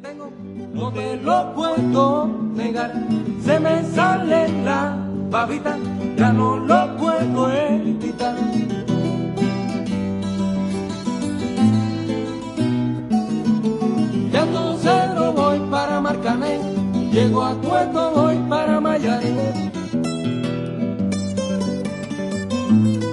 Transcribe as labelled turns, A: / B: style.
A: No te lo puedo negar, se me sale la babita, ya no lo puedo evitar. De Alto Cedro voy para Marcané, llego a Tuerto voy para Mayarín.